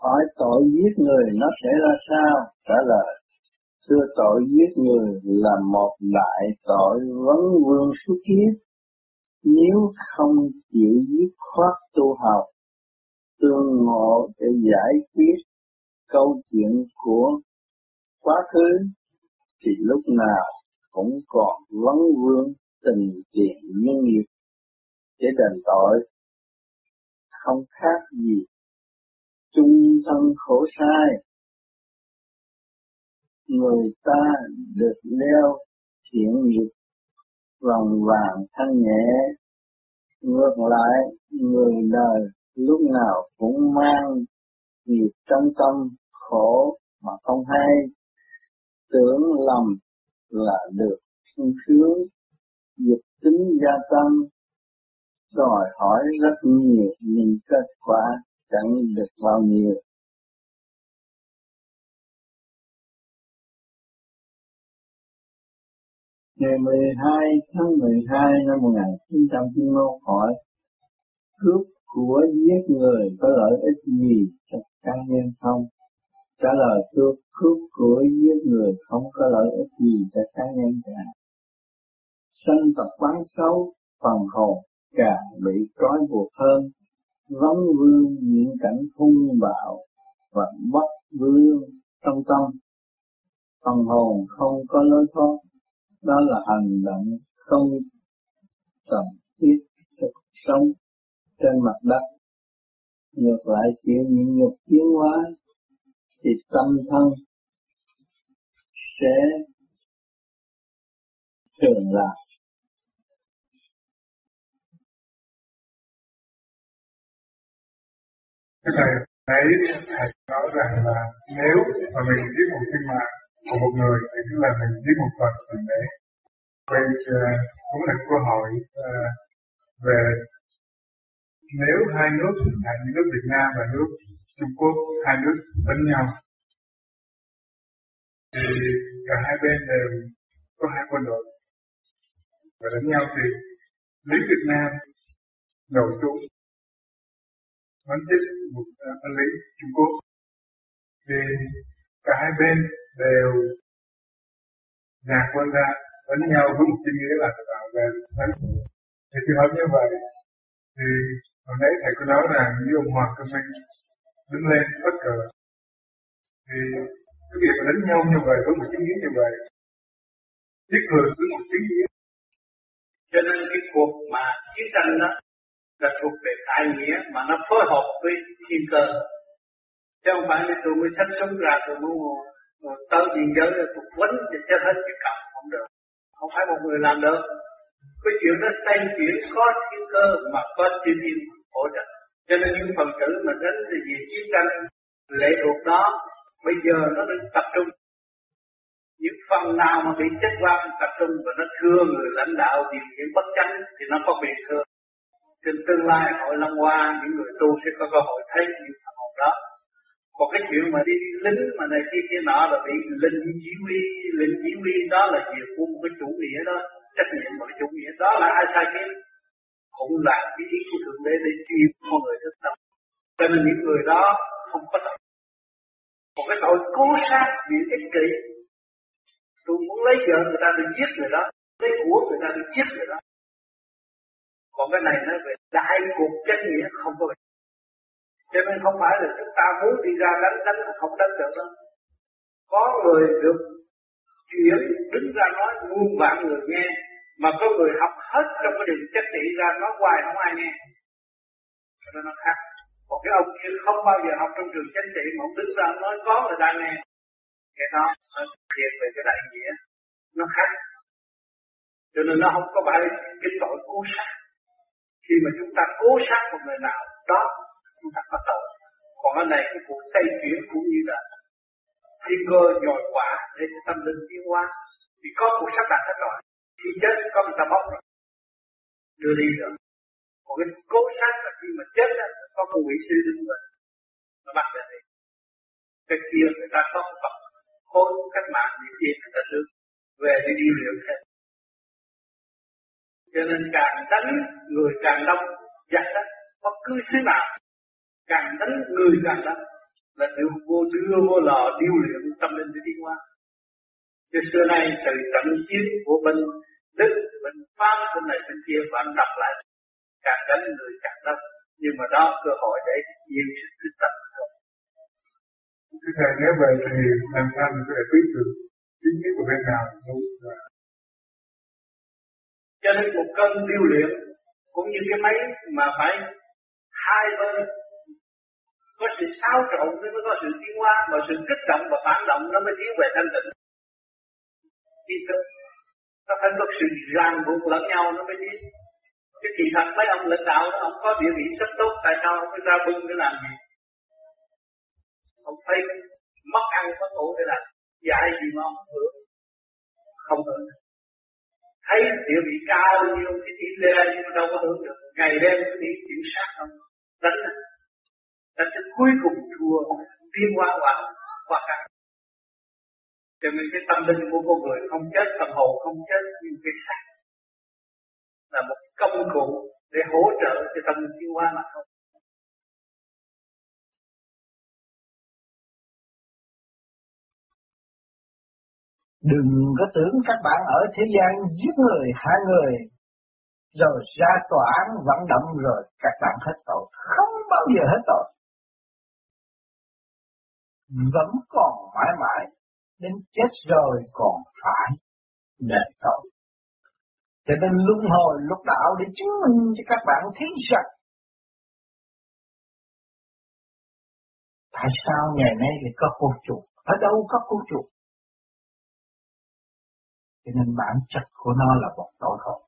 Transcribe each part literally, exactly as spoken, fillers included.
Hỏi tội giết người nó sẽ ra sao? Trả lời, thưa, tội giết người là một đại tội vấn vương suốt kiếp. Nếu không chịu dứt khoát tu học, tương ngộ để giải quyết câu chuyện của quá khứ, thì lúc nào cũng còn vấn vương tình tiền nhân nghiệp để đền tội, không khác gì chung thân khổ sai. Người ta được leo thiện nghiệp vòng vàng thanh nhẹ, ngược lại người đời lúc nào cũng mang nghiệp trong tâm khổ mà không hay, tưởng lầm là được sung sướng, dục tính gia tăng, đòi hỏi rất nhiều nhưng kết quả chẳng được bao nhiêu. Ngày mười hai tháng mười hai năm một nghìn chín trăm chín mươi mốt hỏi, cướp của giết người có lợi ích gì cho cá nhân không? Trả lời, cướp cướp của giết người không có lợi ích gì cho cá nhân cả. Sanh tập quán xấu, phần hồn càng bị trói buộc hơn, vấn vương những cảnh hung bạo và bất vương trong tâm. Phần hồn không có lối thoát, đó là hành động không cần thiết cho cuộc sống trên mặt đất. Ngược lại chịu nhịn nhục tiến hóa thì tâm thân sẽ thường lạc. Thầy thấy thầy nói rằng là nếu mà mình giết một sinh mạng của một người thì tức là mình giết một vật mình đấy. Vậy uh, cũng là câu hỏi uh, về nếu hai nước, là nước Việt Nam và nước Trung Quốc, hai nước đánh nhau, thì cả hai bên đều có hai quân đội và đánh nhau, thì lính Việt Nam nổ súng bắn chết một uh, lính Trung Quốc, thì cả hai bên đều nhạc quân ra đánh nhau với một cái nghĩa là bảo vệ đánh. Thì trường hợp như vậy thì hồi nãy thầy có nói rằng như ông Hoàng Cơ Minh đứng lên bất cờ, thì cái việc mà đánh nhau như vậy với một cái nghĩa như vậy giết người với một cái nghĩa, cho nên cái cuộc mà chiến tranh đó là thuộc về đại nghĩa mà nó phối hợp với thiên cơ, chứ không phải là tôi mới xách súng ra tôi muốn tới biên giới rồi tôi quấn để chết hết cái cặp, không được, không phải một người làm được. Cái chuyện đó xoay chuyển có thiên cơ mà có thiên nhiên hỗ trợ, cho nên những phần tử mà đến về chiến tranh lệ thuộc đó bây giờ nó được tập trung, những phần nào mà bị chết qua tập trung và nó thưa người lãnh đạo điều khiển bất chánh thì nó có bị thưa. Trên tương lai hội Long Hoa những người tu sẽ có cơ hội thấy những phần hồn đó. Còn cái chuyện mà đi lính mà này kia kia nọ là bị linh chỉ huy, linh chỉ huy đó là việc của một cái chủ nghĩa đó, trách nhiệm một cái chủ nghĩa đó là ai sai kia cũng là cái ý của thượng đế để truy con người thức tâm. Cho nên những người đó không có tội. Một cái tội cố sát bị ích kỷ, tôi muốn lấy vợ người ta đi giết người đó, lấy của người ta đi giết người đó. Còn cái này nó về đại cuộc chánh nghĩa không có. Cho nên không phải là chúng ta muốn đi ra đánh đánh không đánh được đâu. Có người được chuyện đứng ra nói muôn vạn người nghe, mà có người học hết trong cái đường chánh trị ra nói hoài không ai nghe. Cho nên nó khác. Còn cái ông kia không bao giờ học trong trường chánh trị mà ông đứng ra nói có người ta nghe. Cái đó nó thiệt về cái đại nghĩa nó khác. Cho nên nó không có phải cái tội cố sát. Khi mà chúng ta cố sát một người nào đó chúng ta có tội. Còn ở này cái cuộc xây chuyển cũng như là thiên cơ nhồi quả để cho tâm linh tiến hóa. Vì có cuộc sắp đặt hết rồi. Khi chết có người ta bóc rồi, đưa đi rồi. Còn cái cố sát là khi mà chết đó, có một vị sư đứng rồi, nó bắt ra đi. Cái kia người ta có một vật khối cách mạng gì gì người ta được về đi đi liệu thêm. Cho nên càng đánh người càng đông, giặc đó, bất cứ xứ nào càng đánh người càng đông. là sự vô đưa vô lò điêu luyện tâm linh để tiến hóa. Chứ xưa nay từ trận chiến của bên Đức, bên Pháp, bên này bên kia và anh đọc lại càng đánh người càng đông, nhưng mà đó cơ hội để nhiều sự tích tập thôi. Thưa Thầy, nếu vậy thì làm sao mình có thể biết được chính kiến của bên nào đúng là... Cho nên một cơn điêu luyện cũng như cái máy mà phải hai bên có sự xáo trộn mới có sự tiến hóa, mà sự kích động và phản động nó mới tiến về thanh tịnh. Đi tới nó phải có sự ràng buộc lẫn nhau nó mới tiến. Cái kỳ thật mấy ông lãnh đạo đó, ông có địa vị rất tốt, tại sao ông mới ra bưng để làm gì? Ông thấy mất ăn mất ngủ để làm dạy gì mà ông hưởng không hưởng. Thấy địa vị cao như ông cái tiếng lê nhưng mà đâu có hưởng được. Ngày đêm sẽ đi kiểm soát ông đánh đánh đến cuối cùng thua tiến hóa qua qua cả. Cho nên cái tâm linh của con người không chết, phần hồn không chết, nhưng cái xác là một công cụ để hỗ trợ cho tâm linh tiến hóa mà thôi. Đừng có tưởng các bạn ở thế gian giết người, hại người, rồi ra tòa án vận động rồi các bạn hết tội. Không bao giờ hết tội. Vẫn còn mãi mãi, đến chết rồi còn phải đền tội. Cho nên luân hồi lúc đạo để chứng minh cho các bạn thấy rằng tại sao ngày nay lại có con chuột, ở đâu có con chuột. Cho nên bản chất của nó là một tội hồn.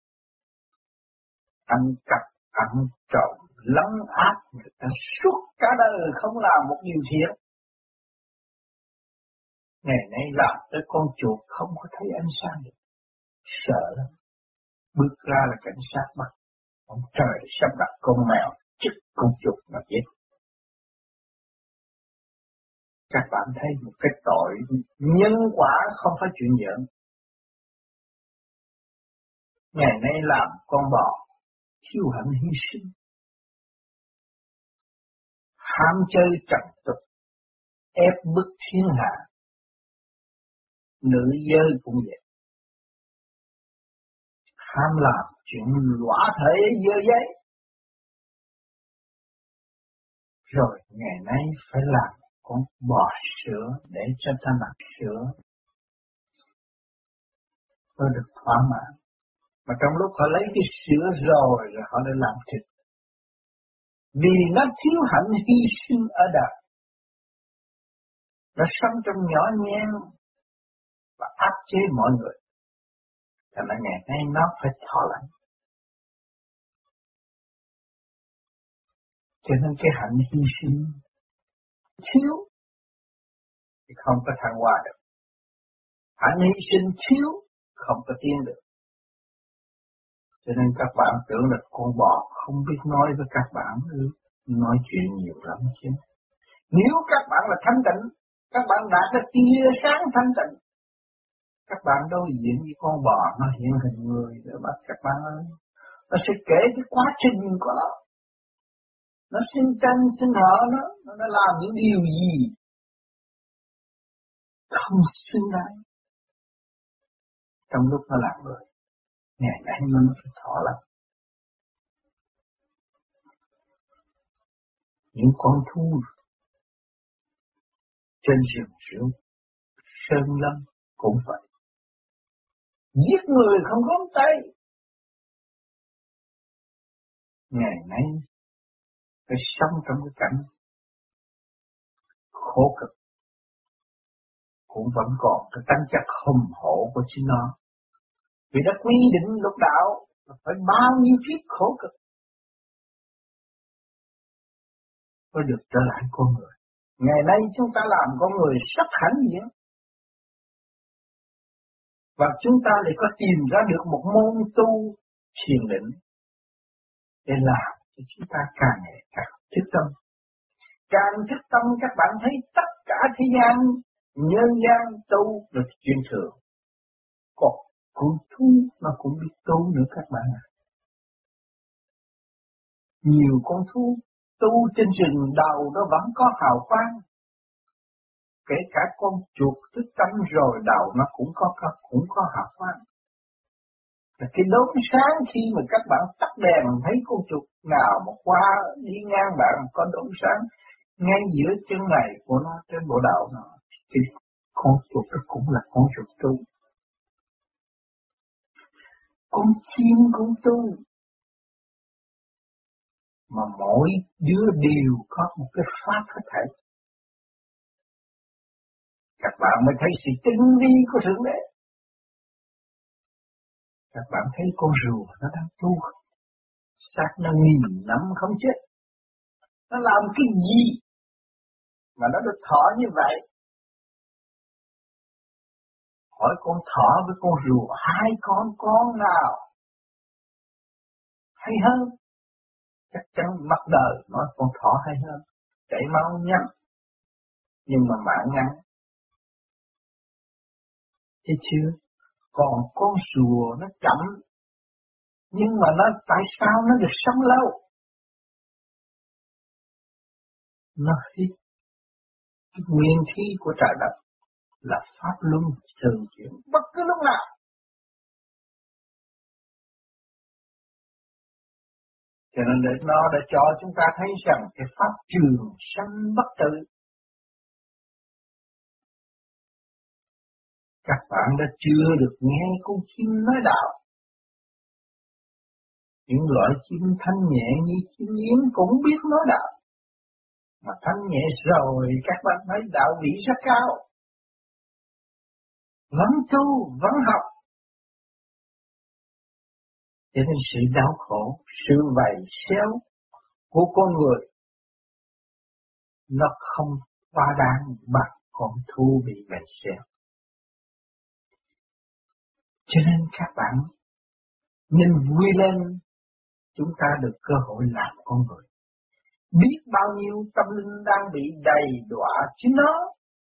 Ăn cắp, ăn trộm, lấn áp người ta suốt cả đời không làm một điều thiện. Ngày nay làm tới con chuột không có thấy ánh sáng được. Sợ lắm. Bước ra là cảnh sát bắt. Ông trời sắp đặt con mèo, chích con chuột mà chết. Các bạn thấy một cái tội nhân quả không phải chuyện giỡn. Ngày nay làm con bò, thiếu hạnh hy sinh. Ham chơi trần tục, ép bức thiên hạ. Nữ giới cũng vậy. Ham làm chuyện lõa thể dơ giấy. Rồi ngày nay phải làm con bò sữa để cho ta nạp sữa. Tôi được thỏa mãn. Mà trong lúc họ lấy cái sữa rồi, rồi họ đã làm thịt. Vì nó thiếu hạnh hy sinh ở đời. Nó sống trong nhỏ nhen và áp chế mọi người. Cho nên ngày nay nó phải thọ lãnh. Cho nên cái hạnh hy sinh thiếu thì không có thăng hoa được. Hạnh hy sinh thiếu không có tiến được. Cho nên các bạn tưởng là con bò không biết nói với các bạn, nói chuyện nhiều lắm chứ. Nếu các bạn là thanh tịnh, các bạn đạt được tia sáng thanh tịnh, các bạn đối diện với con bò nó hiện hình người để bắt các bạn ơi. Nó sẽ kể cái quá trình của nó. Nó sinh tranh, sinh hở nó, nó đã làm những điều gì không xứng đáng trong lúc nó làm người. Ngày nay nó phải thọ lắm. Những con thú trên rừng rượu, sơn lâm cũng vậy. Giết người không có tay. Ngày nay phải sống trong cái cảnh khổ cực, cũng vẫn còn cái tánh chất hùng hổ của chính nó. Vì đã quy định lục đạo là phải bao nhiêu kiếp khổ cực mới được trở lại con người. Ngày nay chúng ta làm con người rất hãnh diện. Và chúng ta lại có tìm ra được một môn tu thiền định để làm cho chúng ta càng ngày càng thức tâm. Càng thức tâm các bạn thấy tất cả thế gian, nhân gian tu được chuyện thường. Còn con thú nó cũng biết tu nữa các bạn ạ. Nhiều con thú tu trên rừng đầu nó vẫn có hào quang. Kể cả con chuột thức tâm rồi đầu nó cũng có cũng có hào quang. Là cái đốm sáng khi mà các bạn tắt đèn thấy con chuột nào mà qua đi ngang bạn có đốm sáng ngay giữa chân này của nó trên bộ đầu nó, thì con chuột đó cũng là con chuột tu. Con chim cũng tu. Mà mỗi đứa đều có một cái pháp hết thảy. Các bạn mới thấy sự tinh vi của Thượng Đế. Các bạn thấy con rùa nó đang tu không? Xác nó nghìn năm không chết. Nó làm cái gì mà nó được thọ như vậy? Hỏi con thỏ với con rùa, hai con con nào hay hơn? Chắc chắn mặt đời nói con thỏ hay hơn, chạy mau nhanh, nhưng mà mạng ngắn. Thấy chưa? Còn con rùa nó chậm, nhưng mà nó tại sao nó được sống lâu? Nó hít cái nguyên khí của trời đất là pháp luân thường chuyển bất cứ lúc nào. Cho nên để nó đã cho chúng ta thấy rằng cái pháp trường sanh bất tử. Các bạn đã chưa được nghe con chim nói đạo. Những loại chim thanh nhẹ như chim yến cũng biết nói đạo. Mà thanh nhẹ rồi các bạn thấy đạo vị rất cao. Vẫn tu, vẫn học. Cho nên sự đau khổ, sự vầy xéo của con người nó không quá đáng bằng con thú bị vầy xéo. Cho nên các bạn nên vui lên, chúng ta được cơ hội làm con người. Biết bao nhiêu tâm linh đang bị đầy đọa chính nó.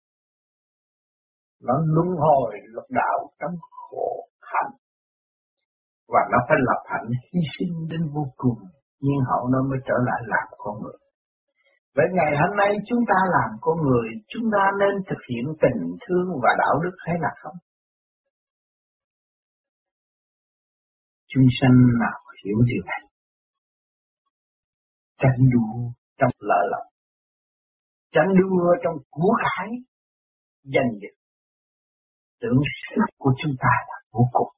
Nó luân hồi lục đạo trong khổ hạnh. Và nó phải lập hạnh hy sinh đến vô cùng, nhưng hậu nó mới trở lại làm con người. Vậy ngày hôm nay chúng ta làm con người, chúng ta nên thực hiện tình thương và đạo đức hay là không? Chúng sanh nào hiểu điều này? Tranh đua trong lợi lộc, tranh đua trong của cải, giành giật. Tưởng sức của chúng ta là vô cùng.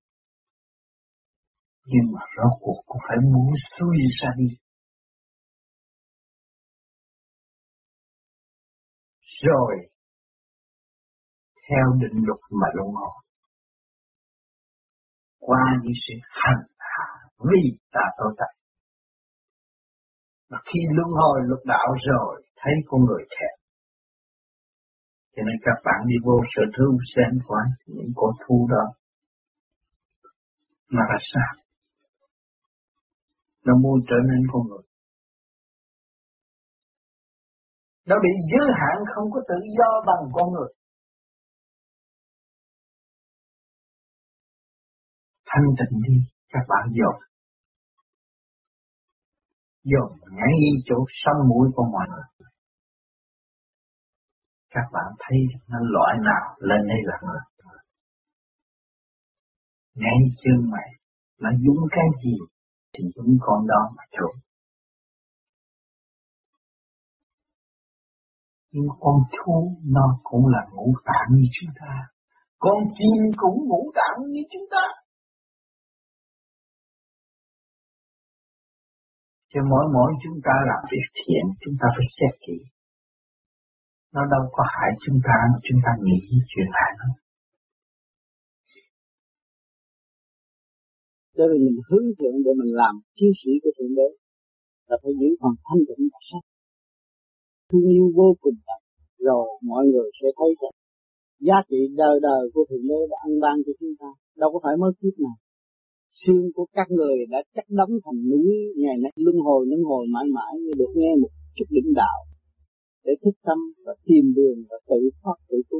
Nhưng mà rốt cuộc cũng phải buông xuôi ra đi. Rồi, theo định luật mà luân hồi. Qua những sự hành hạ vì ta tội tật. Mà khi luân hồi lục đạo rồi, thấy con người thẹn. Cho nên các bạn đi vô sở thú xem qua những con thú đó. Mà là sao? Nó muốn trở nên con người. Nó bị giới hạn không có tự do bằng con người. Thanh tịnh đi, các bạn dồn. Dồn ngay chỗ sống mũi của mọi người. Các bạn thấy nó loại nào lên đây là người. Ngay chân mày, nó dũng cái gì thì dũng con đó mà trốn. Nhưng con thú nó cũng là ngũ tạng như chúng ta. Con chim cũng ngũ tạng như chúng ta. Cho mỗi mỗi chúng ta làm việc thiện, chúng ta phải xét kỹ. Nó đâu có hại chúng ta mà chúng ta nghĩ chuyện hại nó. Cho nên mình hướng thượng để mình làm chiến sĩ của Thượng Đế là phải giữ phần thanh tịnh và sắc. Thương yêu vô cùng tận, rồi mọi người sẽ thấy rằng giá trị đời đời của Thượng Đế đã ăn ban cho chúng ta. Đâu có phải mới kiếp nào. Xương của các người đã chắc đóng thành núi, ngày nay luân hồi luân hồi mãi mãi như được nghe một chút đỉnh đạo để thức tâm và tìm đường và tự thoát tự tu.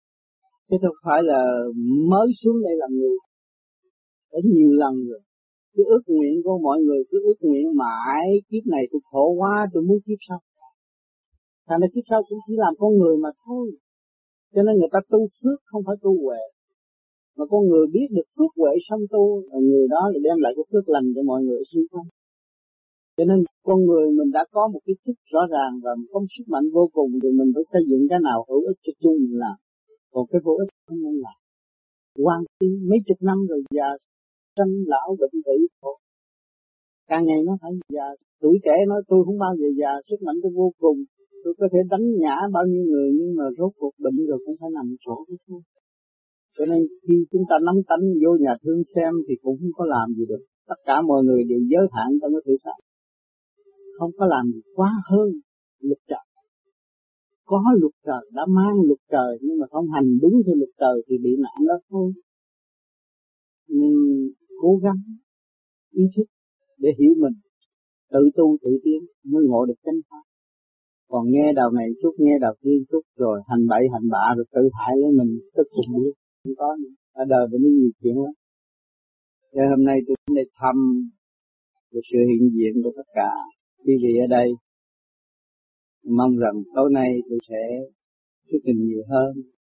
Chứ không phải là mới xuống đây làm người, đã nhiều lần rồi, Cái ước nguyện của mọi người cứ ước nguyện mãi kiếp này tôi khổ quá, tôi muốn kiếp sau. Thành ra kiếp sau cũng chỉ làm con người mà thôi. Cho nên người ta tu phước không phải tu huệ. Mà con người biết được phước huệ xong tu, người đó thì đem lại cái phước lành cho mọi người xung quanh. Cho nên con người mình đã có một cái thức rõ ràng và có sức mạnh vô cùng, thì mình phải xây dựng cái nào hữu ích cho chung mình làm. Còn cái vô ích không nên làm. Quan tin mấy chục năm rồi già sanh lão bệnh tử khổ. Càng ngày nó phải già. Tuổi trẻ nói tôi không bao giờ già, sức mạnh tôi vô cùng. Tôi có thể đánh nhã bao nhiêu người, nhưng mà rốt cuộc bệnh rồi cũng phải nằm chỗ đó thôi. Cho nên khi chúng ta nắm tánh vô nhà thương xem thì cũng không có làm gì được. Tất cả mọi người đều giới hạn trong cái thể xác. Không có làm gì quá hơn luật trời. Có luật trời, đã mang luật trời, nhưng mà không hành đúng theo luật trời thì bị nạn đó thôi. Nên cố gắng ý thức để hiểu mình, tự tu tự tiến mới ngộ được chánh pháp. Còn nghe đầu này chút, nghe đầu kia chút, rồi hành bậy hành bạ rồi tự hại lấy mình, tức cùng biết. Không có nữa. Ở đời mình nhiều chuyện lắm. Cho hôm nay tôi đến đây thăm được sự hiện diện của tất cả quý vị ở đây. Mong rằng tối nay tôi sẽ thuyết trình nhiều hơn.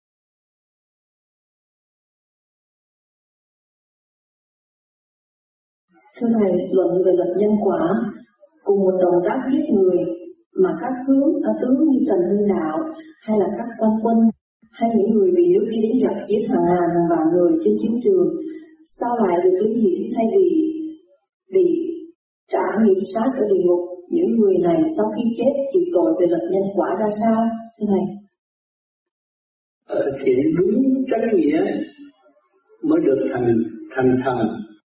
Thưa Thầy, luận về luật nhân quả, cùng một động tác giết người mà các hướng ở tướng như Trần Hưng Đạo hay là các quan quân hay những người bị nước đi đánh giặc giết hàng ngàn hàng vạn người trên chiến trường, sao lại được lý hiển thay vì bị trả nghiệp sát ở địa ngục? Những người này sau khi chết chịu tội về luật nhân quả ra sao, thưa Thầy? Thực hiện đúng chánh nghĩa mới được thành thành thần.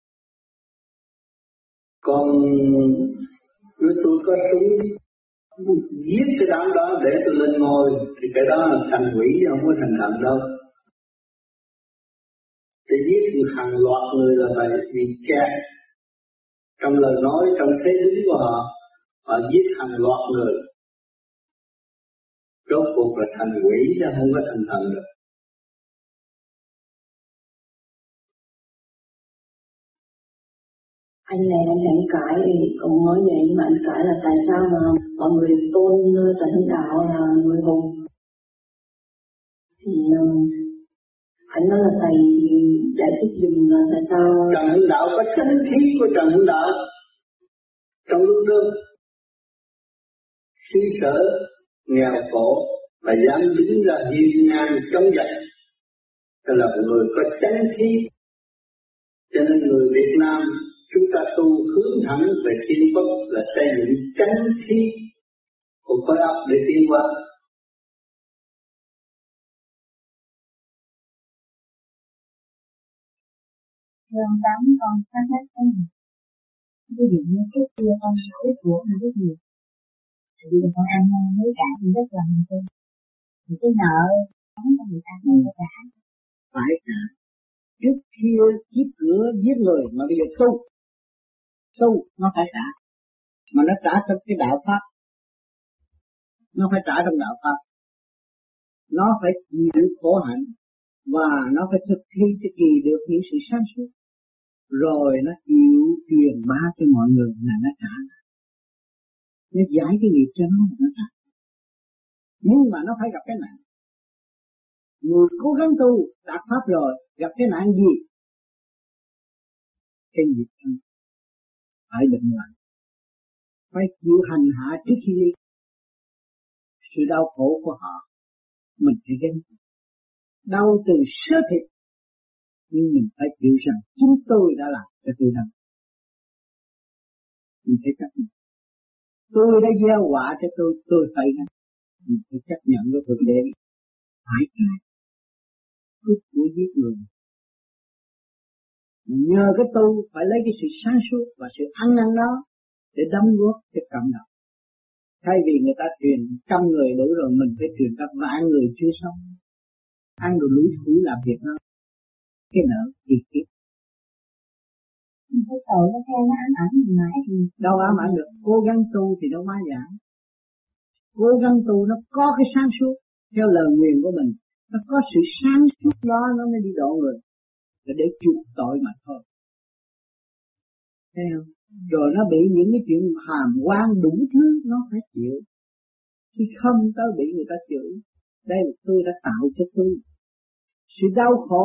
Còn nếu tôi có súng giết cái đám đó để tôi lên ngôi thì cái đó là thành quỷ, không có thành thần đâu. Để giết hàng loạt người là vậy, vì kẹt trong lời nói, trong thế đứng của họ, họ giết hàng loạt người. Rốt cuộc là thành quỷ chứ không có thành thần được. Anh này anh hãy cãi thì cũng nói vậy, nhưng mà anh cãi là tại sao mà mọi người tôn Trần Hưng Đạo là người hùng. Thì uh, anh nói là Thầy giải thích dùm là tại sao Trần Hưng Đạo có chánh khí của Trần Hưng Đạo trong lúc đó suy sở nghèo khổ và dám đứng ra hiên ngang chống giặc, đó là một người có chánh khí. Cho nên người Việt Nam chúng ta tu hướng thẳng về thiên quốc là xây dựng chánh khí của khối óc để tiến qua. Thưa ông Tám, con xác hết cái gì? Ví dụ như trước kia con biết của hay biết gì, thì bây giờ con ăn mấy cả thì rất là mình tin. Thì cái nợ sống của người ta không phải trả. Phải trả. Trước kia giết cửa giết người mà bây giờ tu, tu nó phải trả, mà nó trả trong cái đạo pháp, nó phải trả trong đạo pháp, nó phải chịu khổ hạnh và nó phải thực thi cho kỳ được những sự sáng suốt, rồi nó chịu truyền bá cho mọi người là nó trả, nó giải cái nghiệp cho nó nó trả. Nhưng mà nó phải gặp cái nạn. Người cố gắng tu đạt pháp rồi gặp cái nạn gì? Cái nghiệp thân phải định lại, phải chịu hành hạ trước khi đi. Sự đau khổ của họ mình phải gánh, đau từ sơ thịt, nhưng mình phải chịu rằng chúng tôi đã làm cho tôi đau. Mình phải chấp nhận. Tôi đã gieo họa cho tôi, tôi phải gánh. Mình phải chấp nhận với Thượng Đế, phải trả cướp của giết người. Nhờ cái tu phải lấy cái sự sáng suốt và sự ăn năn đó để đóng góp cho cộng đồng. Thay vì người ta truyền trăm người đủ rồi, mình phải truyền cả vạn người chưa xong. Ăn đồ lũi thủi làm việc đó, cái nợ kiệt kiệt. Mình thấy tội nó theo nó ám ảnh mình mãi thì đâu ám ảnh được. Cố gắng tu thì nó hóa giải. Cố gắng tu nó có cái sáng suốt theo lời nguyện của mình, nó có sự sáng suốt đó nó mới đi độ người, là để chuộc tội mà thôi. Thấy không? Rồi nó bị những cái chuyện hàm quan đủ thứ nó phải chịu. Khi không tới bị người ta chửi, đây là tôi đã tạo cho tôi sự đau khổ,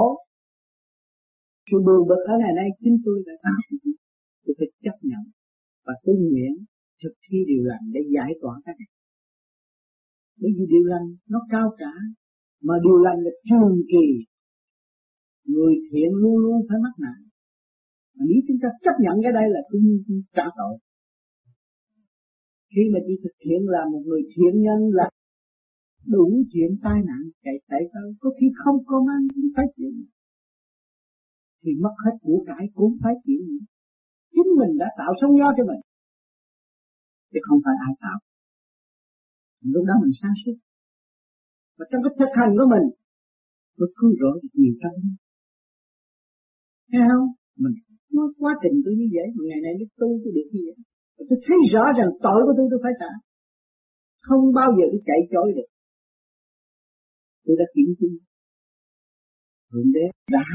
sự buồn bực ở ngày nay chính tôi đã tạo. Tôi phải chấp nhận và tôi nguyện thực thi điều lành để giải tỏa các này. Bởi vì điều lành nó cao cả, mà điều lành là trường kỳ, người thiện luôn luôn phải mắc nạn. Mà nếu chúng ta chấp nhận cái đây là cũng trả tội. Khi mà chị thực hiện là một người thiện nhân là đủ chuyện tai nạn chạy chạy tới, có khi không có ăn cũng phải chịu, thì mất hết của cải cũng phải chịu. Chính mình đã tạo sóng gió cho mình, chứ không phải ai tạo. Lúc đó mình sáng suốt, và trong cái thực hành của mình tôi cứu rỗi được nhiều trong đó. Thấy không? Mình nói quá trình tôi như vậy, mà ngày nay biết tu tôi được như vậy, tôi thấy rõ rằng tội của tôi tôi phải trả, không bao giờ tôi chạy chối được. Tôi đã kiểm chứng Thượng Đế đã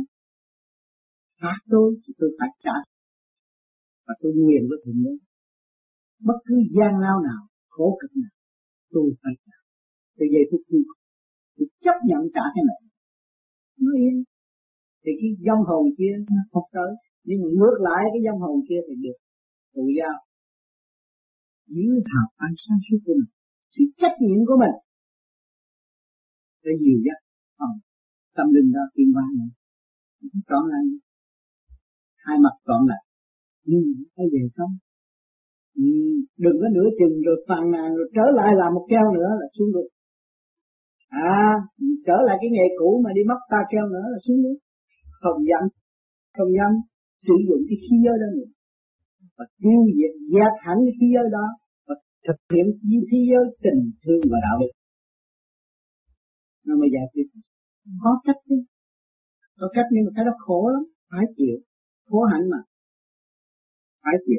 phạt tôi thì tôi phải trả, và tôi nguyện với Thượng Đế bất cứ gian lao nào, khổ cực nào tôi phải trả. Từ giờ tôi tôi, tôi chấp nhận trả cái này, nó yên. Thì cái vong hồn kia nó không tới, nhưng mà ngược lại cái vong hồn kia thì được tự giao dưới hào quang sáng suốt của mình, sự trách nhiệm của mình để dìu dắt phần tâm linh đó tiến hóa này. Trọn lại hai mặt trọn lại, nhưng cái về không, ừ, đừng có nửa chừng rồi phàn nàn rồi trở lại làm một keo nữa là xuống được. À, trở lại cái nghề cũ mà đi móc ta keo nữa là xuống nước. Không dám, không dám sử dụng cái khí giới đó nữa, và tiêu diệt dẹp hẳn cái khí giới đó, và thực hiện khí giới tình thương và đạo đức. Nó mới giải quyết. Có cách chứ, có cách, nhưng mà cái đó khổ lắm, phải chịu, khổ hạnh mà, phải chịu.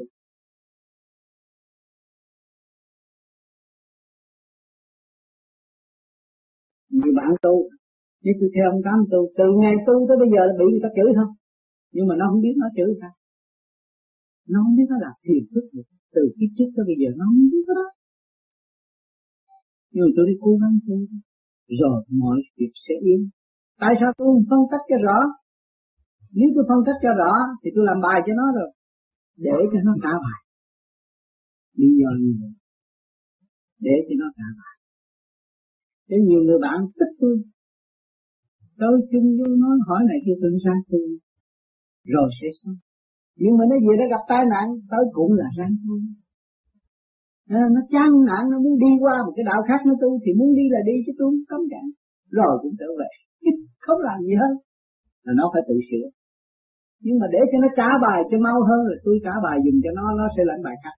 Nhiều bạn tu, như tôi theo ông Tám tu, từ ngày tu tới bây giờ là bị người ta chửi thôi, nhưng mà nó không biết nó chửi sao, nó không biết nó là thiền thức được. Từ kiếp trước tới bây giờ nó không biết cái đó, nhưng mà tôi đi cố gắng tu, rồi mọi việc sẽ yên. Tại sao tôi không phân tích cho rõ? Nếu tôi phân tích cho rõ thì tôi làm bài cho nó rồi, để cho nó trả bài. Lý do như vậy, để cho nó trả bài. Thế nhiều người bạn tức tôi, tới chung với nó hỏi này kia tôi sang tôi, rồi sẽ xong. Nhưng mà nó về nó gặp tai nạn, tới cũng là răng thôi. À, nó chán nản, nó muốn đi qua một cái đạo khác nó tu, thì muốn đi là đi chứ tôi không cấm cản. Rồi cũng trở về, không làm gì hơn, là nó phải tự sửa. Nhưng mà để cho nó trả bài cho mau hơn là tôi trả bài dùm cho nó, nó sẽ lãnh bài khác.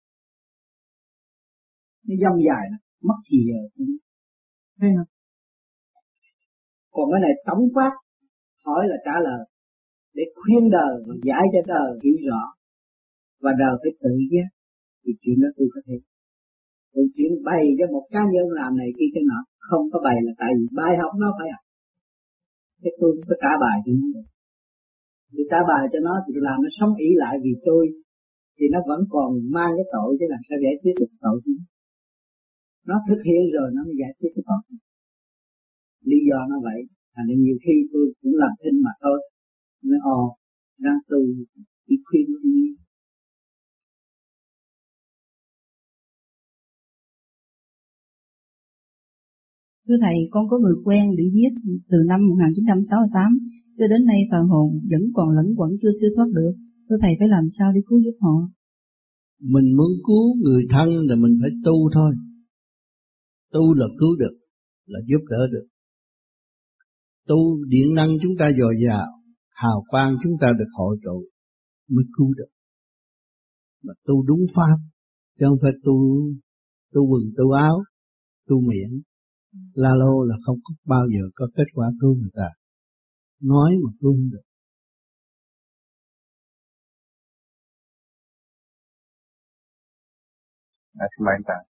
Nó dông dài lắm, mất thì giờ. Thấy không? Còn cái này tổng quát, hỏi là trả lời, để khuyên đời và giải cho đời hiểu rõ, và đời phải tự giác, thì chuyện đó tôi có thể. Còn chuyện bày cho một cá nhân làm này kia cho nọ, không có bày là tại vì bài học nó phải học. Thế tôi có trả bài cho nó. Tôi trả bài cho nó thì tôi làm nó sống ỷ lại vì tôi, thì nó vẫn còn mang cái tội, chứ làm sao giải quyết được tội chứ. Nó thực hiện rồi nó mới giải quyết cái tội. Lý do nó vậy, thành nên nhiều khi tôi cũng làm thinh mà thôi. Nói ồ, đang tu, chỉ khuyên nó đi. Thưa Thầy, con có người quen bị giết từ năm một nghìn chín trăm sáu mươi tám, cho đến nay phần hồn vẫn còn lẫn quẩn chưa siêu thoát được. Thưa Thầy, phải làm sao để cứu giúp họ? Mình muốn cứu người thân là mình phải tu thôi. Tu là cứu được, là giúp đỡ được. Tu điện năng chúng ta dồi dào, hào quang chúng ta được hội tụ mới cứu được. Mà tu đúng pháp, chứ không phải tu tu quần tu áo, tu miệng, la lô là không có bao giờ có kết quả cứu người ta. Nói mà cứu không được. À, xin mời anh ta.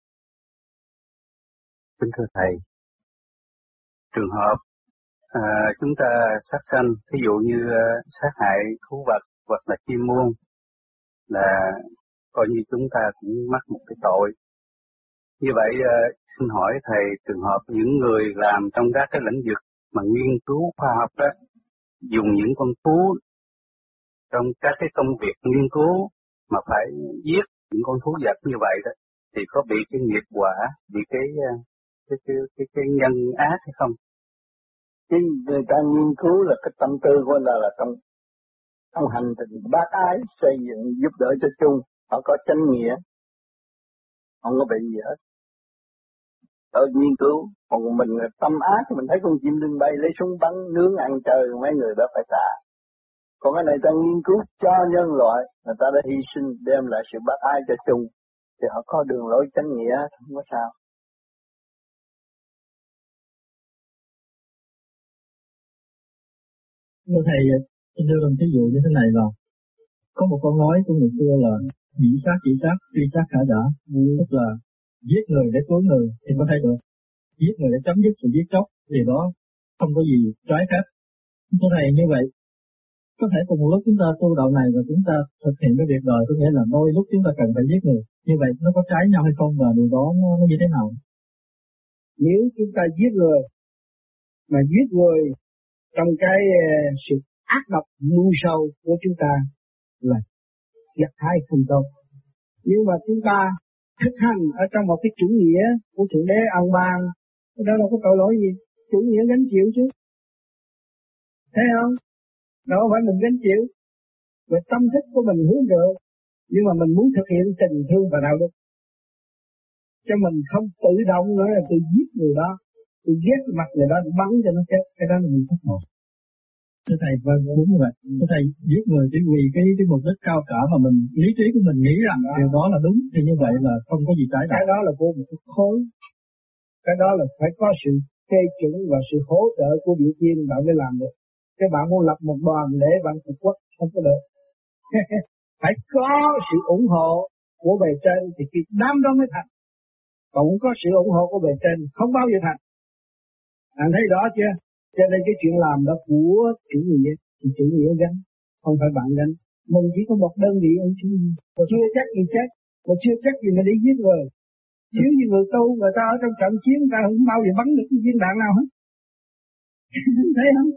Kính thưa Thầy, trường hợp à, chúng ta sát sanh, ví dụ như uh, sát hại thú vật hoặc là chim muông, là coi như chúng ta cũng mắc một cái tội. Như vậy xin hỏi thầy, trường hợp những người làm trong các cái lĩnh vực mà nghiên cứu khoa học đó, dùng những con thú trong các cái công việc nghiên cứu mà phải giết những con thú vật như vậy đó, thì có bị cái nghiệp quả, bị cái cái cái cái, cái nhân ác hay không? Cái người ta nghiên cứu là cái tâm tư của người ta là trong trong hành trình bác ái, xây dựng giúp đỡ cho chung, họ có chánh nghĩa, không có bị gì hết. Tôi nghiên cứu, còn mình là tâm ác, mình thấy con chim đừng bay lấy súng bắn nướng ăn chơi, mấy người đó phải trả. Còn cái này ta nghiên cứu cho nhân loại, người ta đã hy sinh đem lại sự bác ái cho chung, thì họ có đường lối chánh nghĩa, không có sao. Thưa thầy, tôi đưa một ví dụ như thế này là có một câu nói của người xưa là dĩ sát dĩ sát, truy sát khả đã, tức là giết người để cứu người thì có thể được, giết người để chấm dứt sự giết chóc thì đó không có gì trái phép. Thưa thầy, như vậy có thể cùng một lúc chúng ta tu đạo này và chúng ta thực hiện cái việc đời, có nghĩa là đôi lúc chúng ta cần phải giết người, như vậy nó có trái nhau hay không và điều đó nó, nó như thế nào? Nếu chúng ta giết người mà giết người trong cái uh, sự ác độc mưu sâu của chúng ta là thiệt hay không tốt. Nhưng mà chúng ta thực hành ở trong một cái chủ nghĩa của Thượng Đế ân ban, đó đâu có tội lỗi gì, chủ nghĩa gánh chịu chứ. Thấy không? Đâu phải mình gánh chịu. Và tâm thức của mình hướng được, nhưng mà mình muốn thực hiện tình thương và đạo đức. Cho mình không tự động nữa là tôi giết người đó, tôi ghét mặt người đó, tôi bắn cho nó chết, cái đó là mình thất vọng. Thưa thầy, vâng, đúng như vậy. Thưa thầy, giết người chỉ vì cái cái mục đích cao cả mà mình lý trí của mình nghĩ rằng điều đó là đúng, thì như vậy là không có gì trái đạo. Cái đó là của một cái khối. Cái đó là phải có sự phê chuẩn và sự hỗ trợ của địa tiên bạn mới làm được. Cái bạn muốn lập một đoàn để bạn phục quốc không có được. Phải có sự ủng hộ của bề trên thì cái đám đó mới thành. Còn không có sự ủng hộ của bề trên không bao giờ thành. Anh thấy đó chưa? Cho nên cái chuyện làm đó của chủ nghĩa thì chủ nghĩa gánh, không phải bạn gánh. Mình chỉ có một đơn vị ông chủ nghĩa, chưa chắc gì chết, mà chưa chắc gì mà đi giết người. Nếu như người tu, người ta ở trong trận chiến, người ta không bao giờ bắn được cái viên đạn nào hết. Thấy không?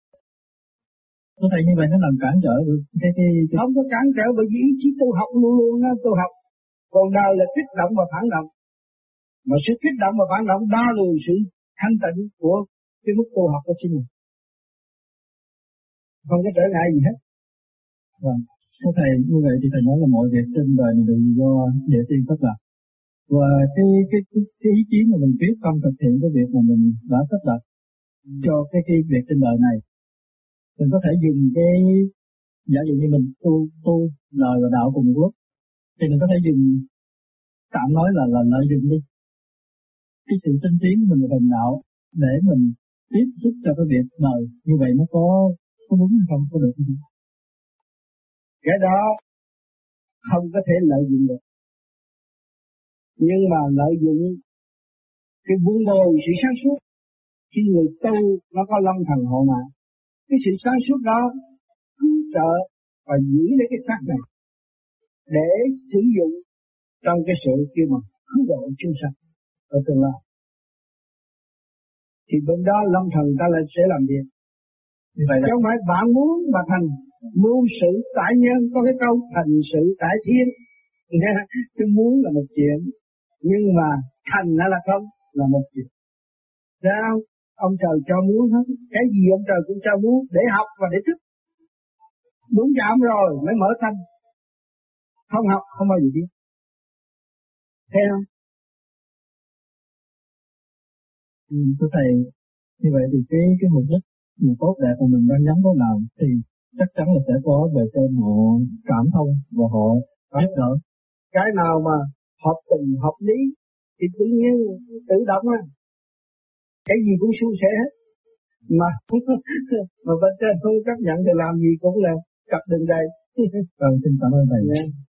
Có thể như vậy nó làm cản trở được cái, cái, cái... Không có cản trở bởi vì ý chí tu học luôn luôn đó, tu học. Còn đời là kích động và phản động. Mà sự kích động và phản động đo lường sự thanh tịnh của cái mức tu học của chính mình. Không có trở ngại gì hết. Vâng, thưa thầy, như vậy thì thầy nói là mọi việc trên đời này đều do địa tiên sắp đặt. Và cái, cái, cái, cái ý chí mà mình quyết tâm thực hiện cái việc mà mình đã sắp đặt cho cái, cái việc trên đời này, mình có thể dùng cái, giả dụ như mình tu, tu lời và đạo cùng một lúc, thì mình có thể dùng, tạm nói là là lợi dụng đi cái sự tinh tiến của mình và đồng đạo để mình tiếp xúc cho cái việc đời, như vậy nó có có đúng hay không, có được hay không? Cái đó không có thể lợi dụng được. Nhưng mà lợi dụng cái vun bồi sự sáng suốt. Khi người tu nó có long thần hộ mạng, cái sự sáng suốt đó cứu trợ và giữ lấy cái xác này để sử dụng trong cái sự kêu mà cứu độ chúng sanh ở tương lai. Thì bên đó long thần ta lại sẽ làm việc. Như vậy là chứ không phải bạn muốn mà thành, mưu sự tại nhân, có cái câu thành sự tại thiên. Cái muốn là một chuyện, nhưng mà thành hay là không là một chuyện. Sao? Ông trời cho muốn hết, cái gì ông trời cũng cho muốn để học và để thức. Muốn chạm rồi mới mở tâm. Không học không bao giờ biết. Thấy không? Ừ, thưa thầy, như vậy thì cái cái mục đích một tốt đẹp của mình đang nhắm vào làm thì chắc chắn là sẽ có bề trên họ cảm thông và họ giúp đỡ. Cái nào mà hợp tình hợp lý thì tự nhiên tự động á, cái gì cũng suôn sẻ hết. Mà mà bên trên không chấp nhận thì làm gì cũng là cặp đường đây. Vâng, xin cảm ơn thầy. Yeah.